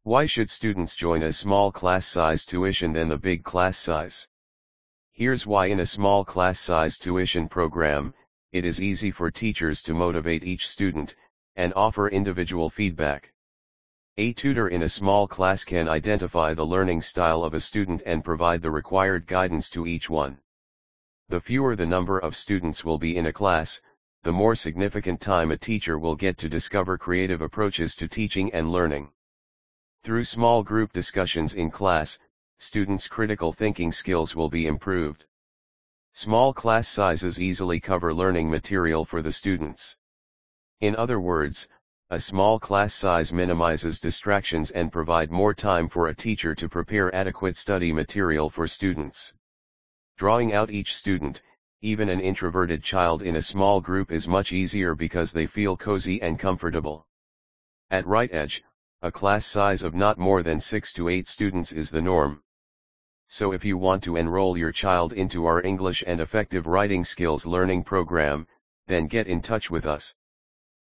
Why should students join a small class size tuition than the big class size? Here's why. In a small class size tuition program, it is easy for teachers to motivate each student, and offer individual feedback. A tutor in a small class can identify the learning style of a student and provide the required guidance to each one. The fewer the number of students will be in a class, the more significant time a teacher will get to discover creative approaches to teaching and learning. Through small group discussions in class, students' critical thinking skills will be improved. Small class sizes easily cover learning material for the students. In other words, a small class size minimizes distractions and provide more time for a teacher to prepare adequate study material for students. Drawing out each student, even an introverted child, in a small group is much easier because they feel cozy and comfortable. At RightEdge, a class size of not more than 6 to 8 students is the norm. So if you want to enroll your child into our English and effective writing skills learning program, then get in touch with us.